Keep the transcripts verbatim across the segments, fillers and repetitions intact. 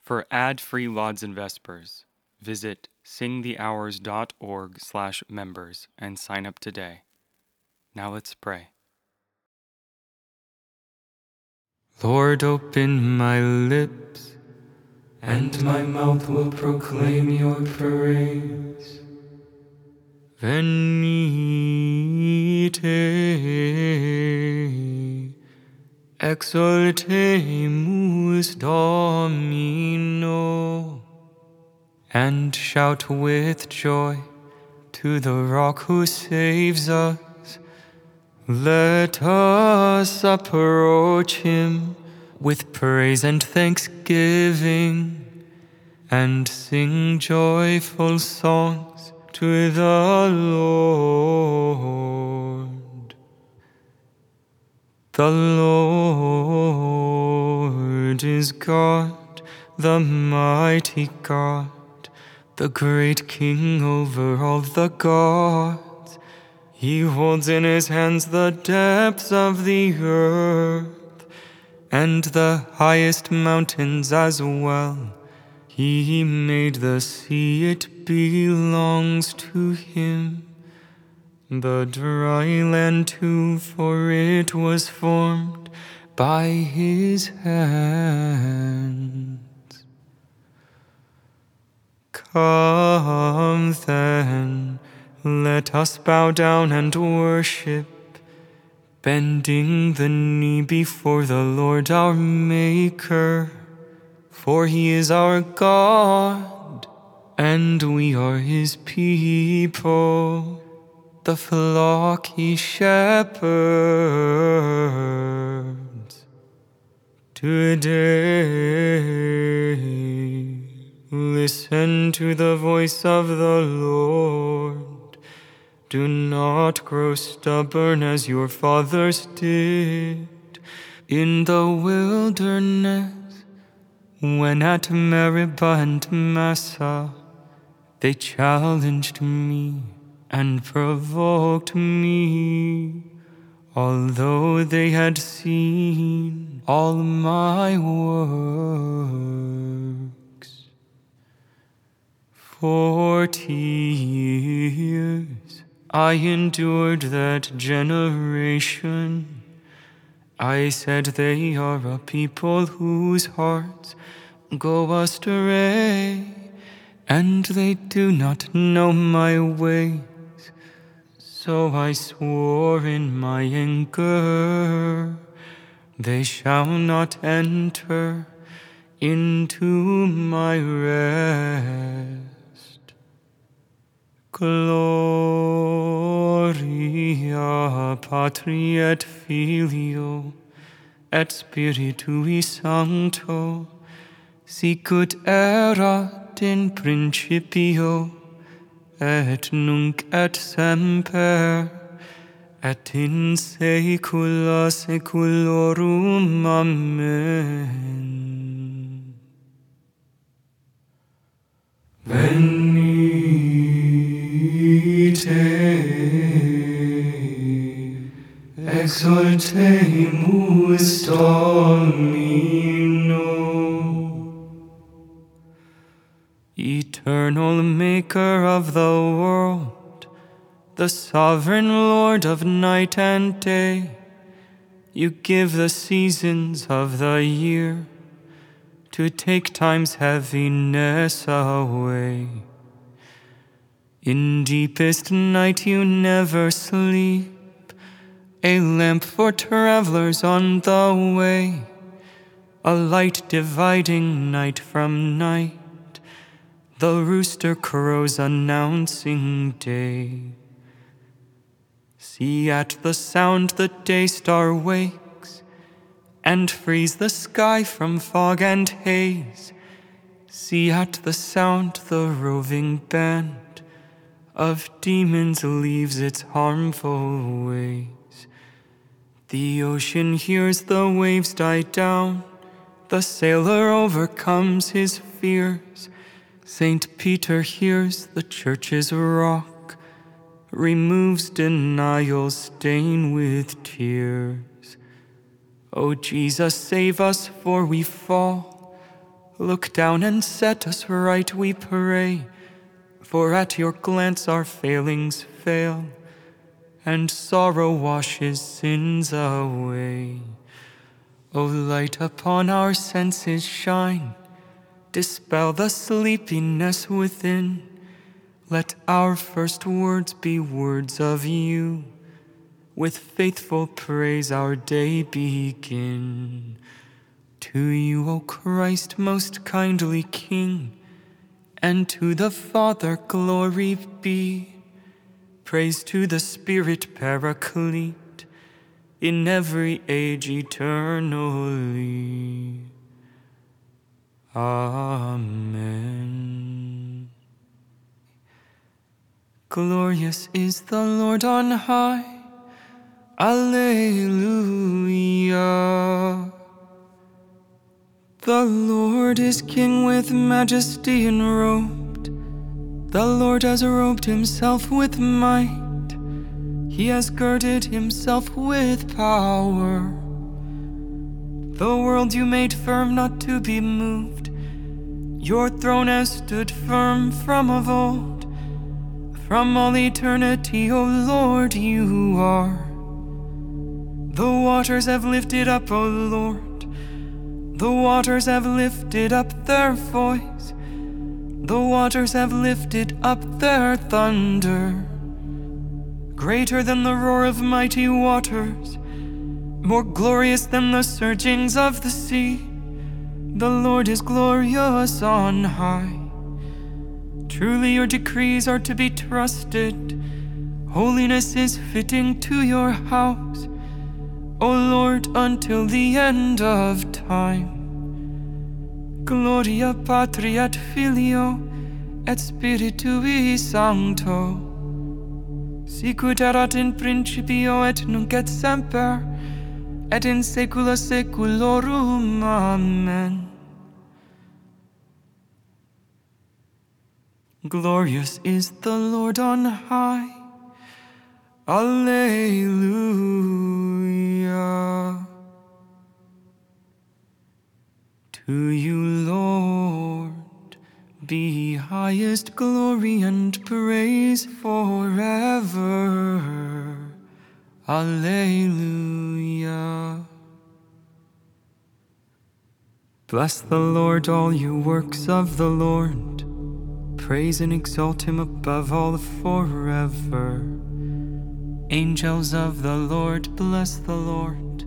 For ad-free lauds and vespers, visit singthehours.org slash members and sign up today. Now let's pray. Lord, open my lips, and my mouth will proclaim your praise. Venite, exaltemus Domino, and shout with joy to the Rock who saves us. Let us approach him with praise and thanksgiving, and sing joyful songs to the Lord. The Lord is God, the mighty God, the great King over all the gods. He holds in his hands the depths of the earth, and the highest mountains as well. He made the sea, it belongs to him. The dry land too, for it was formed by his hands. Come then, let us bow down and worship, bending the knee before the Lord our Maker. For he is our God, and we are his people, the flock he shepherds. Today, listen to the voice of the Lord. Do not grow stubborn as your fathers did in the wilderness, when at Meribah and Massah they challenged me and provoked me, although they had seen all my works. Forty years I endured that generation. I said, they are a people whose hearts go astray, and they do not know my ways. So I swore in my anger, they shall not enter into my rest. Gloria Patri et Filio et Spiritui Sancto, sicut erat in principio, et nunc et semper, et in saecula saeculorum. Amen. Venite, exaltemus Domino. Eternal Maker of the world, the sovereign Lord of night and day, you give the seasons of the year to take time's heaviness away. In deepest night you never sleep, a lamp for travelers on the way, a light dividing night from night. The rooster crows announcing day. See, at the sound the day star wakes, and frees the sky from fog and haze. See, at the sound the roving band of demons leaves its harmful ways. The ocean hears the waves die down, the sailor overcomes his fears. Saint Peter hears the church's rock, removes denial's stain with tears. O Jesus, save us, for we fall. Look down and set us right, we pray, for at your glance our failings fail, and sorrow washes sins away. O light upon our senses shine, dispel the sleepiness within. Let our first words be words of you, with faithful praise our day begin. To you, O Christ, most kindly King, and to the Father glory be. Praise to the Spirit Paraclete, in every age eternally. Amen. Glorious is the Lord on high. Alleluia. The Lord is King with majesty enrobed. The Lord has robed himself with might. He has girded himself with power. The world you made firm, not to be moved. Your throne has stood firm from of old. From all eternity, O Lord, you are. The waters have lifted up, O Lord. The waters have lifted up their voice. The waters have lifted up their thunder. Greater than the roar of mighty waters, more glorious than the surgings of the sea. The Lord is glorious on high. Truly your decrees are to be trusted. Holiness is fitting to your house, O Lord, until the end of time. Gloria Patri et Filio et Spiritui Sancto, sicut erat in principio et nunc et semper, et in saecula saeculorum. Amen. Glorious is the Lord on high. Alleluia. To you, Lord, be highest glory and praise forever. Alleluia. Bless the Lord, all you works of the Lord. Praise and exalt him above all forever. Angels of the Lord, bless the Lord.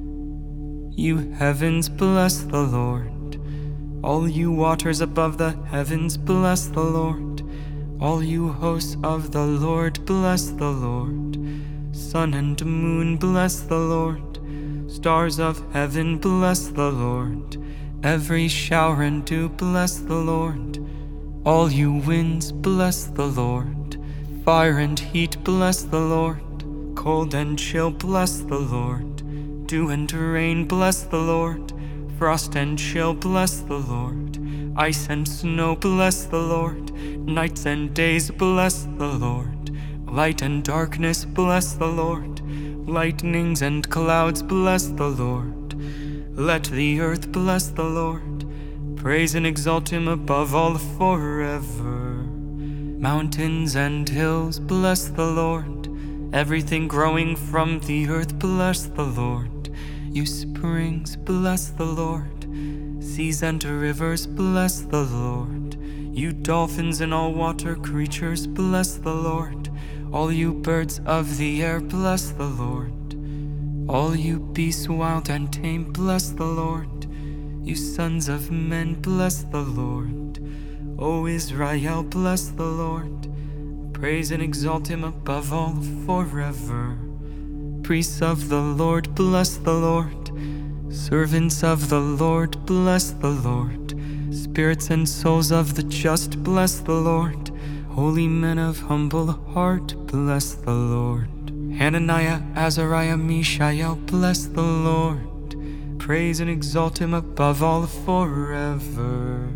You heavens, bless the Lord. All you waters above the heavens, bless the Lord. All you hosts of the Lord, bless the Lord. Sun and moon, bless the Lord. Stars of heaven, bless the Lord. Every shower and dew, bless the Lord. All you winds, bless the Lord. Fire and heat, bless the Lord. Cold and chill, bless the Lord. Dew and rain, bless the Lord. Frost and chill, bless the Lord. Ice and snow, bless the Lord. Nights and days, bless the Lord. Light and darkness, bless the Lord. Lightnings and clouds, bless the Lord. Let the earth bless the Lord. Praise and exalt him above all forever. Mountains and hills, bless the Lord. Everything growing from the earth, bless the Lord. You springs, bless the Lord. Seas and rivers, bless the Lord. You dolphins and all water creatures, bless the Lord. All you birds of the air, bless the Lord. All you beasts wild and tame, bless the Lord. You sons of men, bless the Lord. O Israel, bless the Lord. Praise and exalt him above all forever. Priests of the Lord, bless the Lord. Servants of the Lord, bless the Lord. Spirits and souls of the just, bless the Lord. Holy men of humble heart, bless the Lord. Hananiah, Azariah, Mishael, bless the Lord. Praise and exalt him above all forever.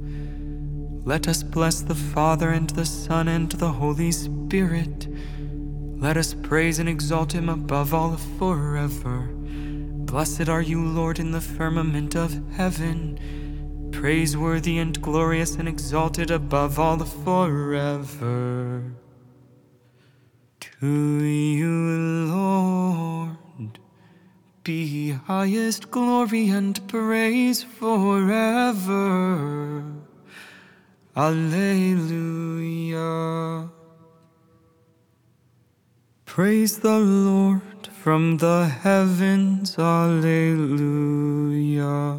Let us bless the Father and the Son and the Holy Spirit. Let us praise and exalt him above all forever. Blessed are you, Lord, in the firmament of heaven. praiseworthy and glorious and exalted above all forever. To you, Lord, be highest glory and praise forever. Alleluia. Praise the Lord from the heavens. Alleluia.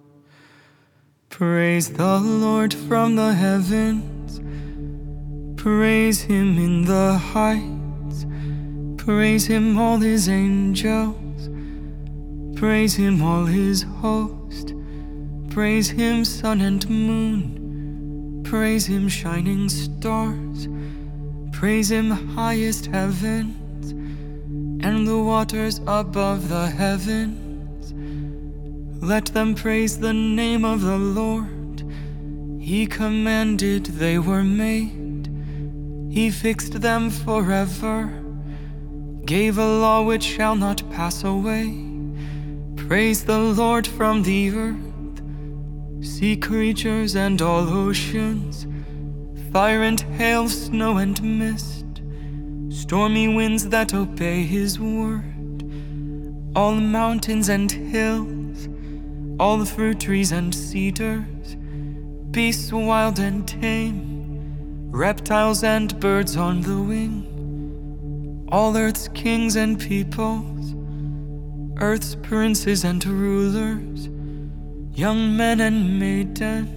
Praise the Lord from the heavens. Praise him in the heights. Praise him, all his angels. Praise him, all his host. Praise him, sun and moon. Praise him, shining stars. Praise him, highest heavens, and the waters above the heavens. Let them praise the name of the Lord. He commanded, they were made. He fixed them forever, gave a law which shall not pass away. Praise the Lord from the earth, sea creatures and all oceans, fire and hail, snow and mist, stormy winds that obey his word, all mountains and hills, all the fruit trees and cedars, beasts wild and tame, reptiles and birds on the wing, all earth's kings and peoples, earth's princes and rulers, young men and maidens,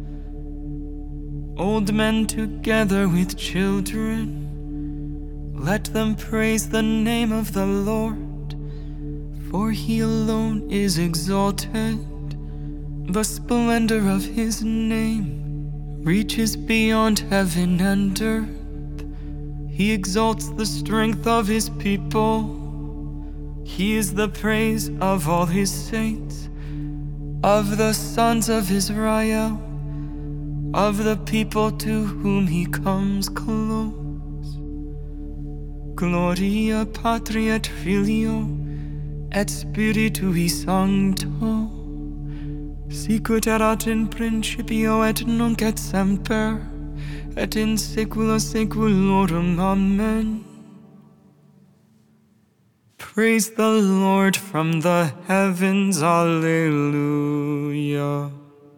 old men together with children. Let them praise the name of the Lord, for he alone is exalted. The splendor of his name reaches beyond heaven and earth. He exalts the strength of his people. He is the praise of all his saints, of the sons of Israel, of the people to whom he comes close. Gloria Patri et Filio et Spiritui Sancto, sicut erat in principio et nunc et semper, et in saecula saeculorum. Amen. Praise the Lord from the heavens. Alleluia.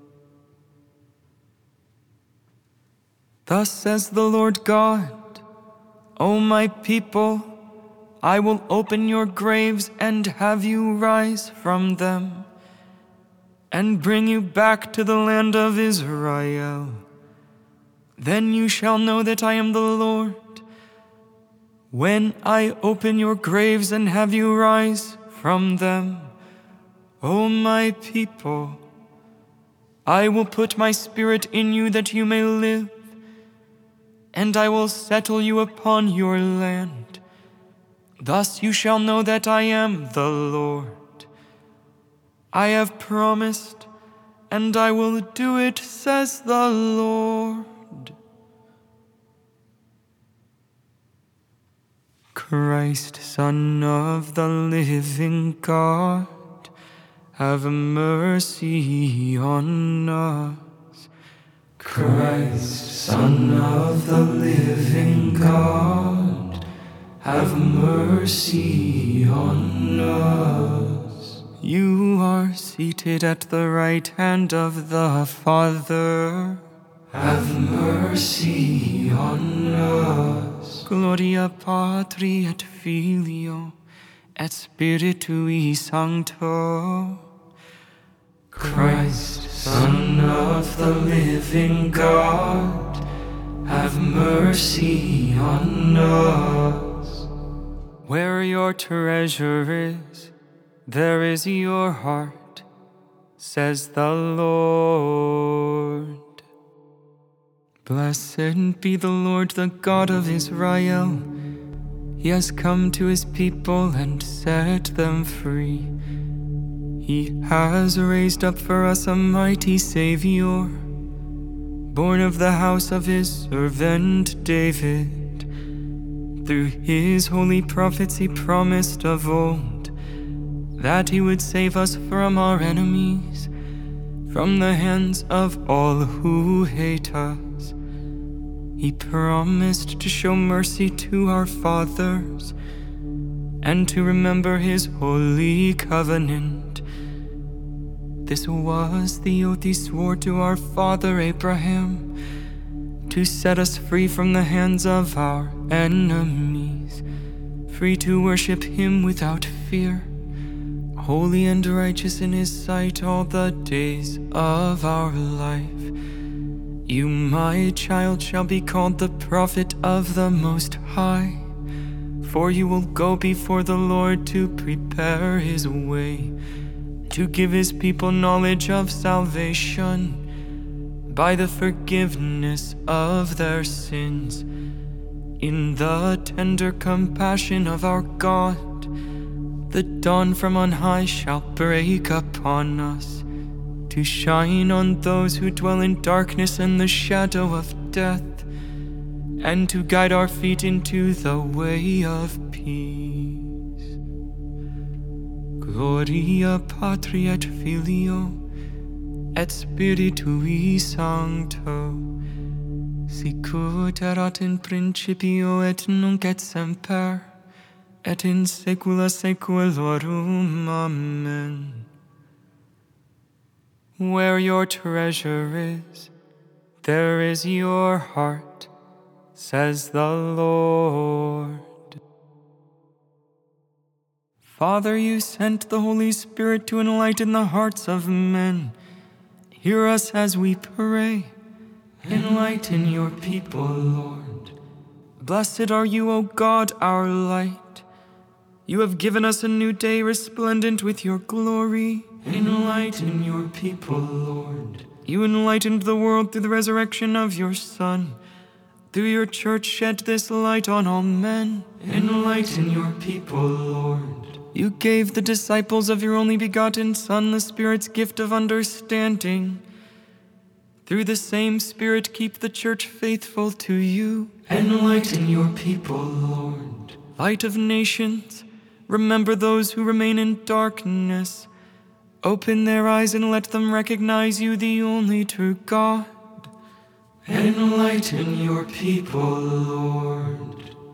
Thus says the Lord God, O my people, I will open your graves and have you rise from them, and bring you back to the land of Israel. Then you shall know that I am the Lord, when I open your graves and have you rise from them. O my people, I will put my spirit in you that you may live, and I will settle you upon your land. Thus you shall know that I am the Lord. I have promised, and I will do it, says the Lord. Christ, Son of the living God, have mercy on us. Christ, Son of the living God, have mercy on us. You are seated at the right hand of the Father. Have mercy on us. Gloria Patri et Filio et Spiritui Sancto. Christ, Son of the living God, have mercy on us. Where your treasure is, there is your heart, says the Lord. Blessed be the Lord, the God of Israel. He has come to his people and set them free. He has raised up for us a mighty Savior, born of the house of his servant David. Through his holy prophets he promised of old that he would save us from our enemies from the hands of all who hate us. He promised to show mercy to our fathers and to remember his holy covenant. This was the oath he swore to our father Abraham, to set us free from the hands of our enemies, free to worship him without fear, holy and righteous in his sight all the days of our life. You, my child, shall be called the prophet of the Most High, for you will go before the Lord to prepare his way, to give his people knowledge of salvation by the forgiveness of their sins. In the tender compassion of our God, the dawn from on high shall break upon us, to shine on those who dwell in darkness and the shadow of death, and to guide our feet into the way of peace. Gloria Patri et Filio et Spiritui Sancto, sicut erat in principio et nunc et semper, et in saecula saeculorum. Amen. Where your treasure is, there is your heart, says the Lord. Father, you sent the Holy Spirit to enlighten the hearts of men. Hear us as we pray. Enlighten your people, Lord. Blessed are you, O God, our light. You have given us a new day resplendent with your glory. Enlighten your people, Lord. You enlightened the world through the resurrection of your Son. Through your church shed this light on all men. Enlighten your people, Lord. You gave the disciples of your only begotten Son the Spirit's gift of understanding. Through the same Spirit keep the church faithful to you. Enlighten your people, Lord. Light of nations, remember those who remain in darkness. Open their eyes and let them recognize you, the only true God. Enlighten your people, Lord.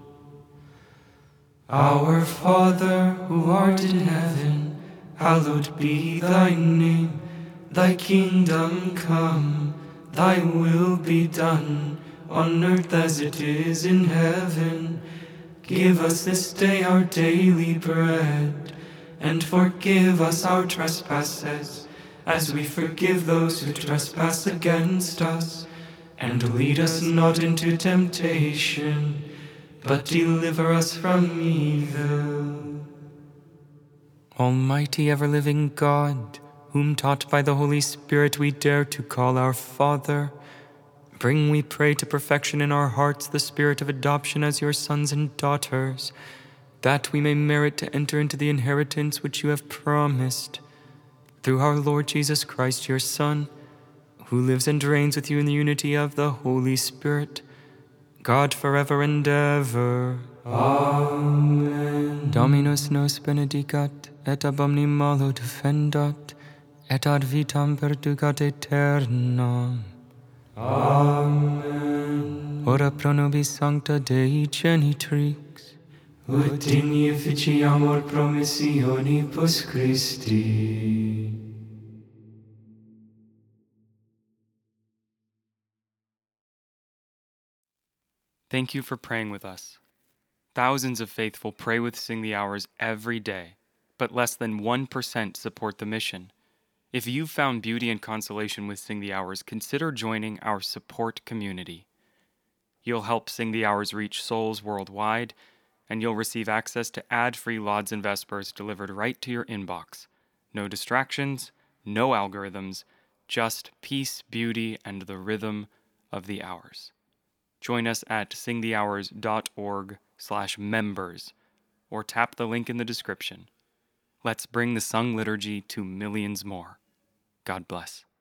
Our Father, who art in heaven, hallowed be thy name. Thy kingdom come, thy will be done, on earth as it is in heaven. Give us this day our daily bread, and forgive us our trespasses, as we forgive those who trespass against us. And lead us not into temptation, but deliver us from evil. Almighty ever-living God, whom taught by the Holy Spirit we dare to call our Father, bring, we pray, to perfection in our hearts the spirit of adoption as your sons and daughters, that we may merit to enter into the inheritance which you have promised. Through our Lord Jesus Christ, your Son, who lives and reigns with you in the unity of the Holy Spirit, God forever and ever. Amen. Dominus nos benedicat, et ab omni malo defendat, et ad vitam perducat aeternam. Amen. Ora pro nobis sancta Dei genitrix, ut in efficiamur promissionibus Christi. Thank you for praying with us. Thousands of faithful pray with Sing the Hours every day, but less than one percent support the mission. If you've found beauty and consolation with Sing the Hours, consider joining our support community. You'll help Sing the Hours reach souls worldwide, and you'll receive access to ad-free Lauds and Vespers delivered right to your inbox. No distractions, no algorithms, just peace, beauty, and the rhythm of the hours. Join us at singthehours.org slash members or tap the link in the description. Let's bring the sung liturgy to millions more. God bless.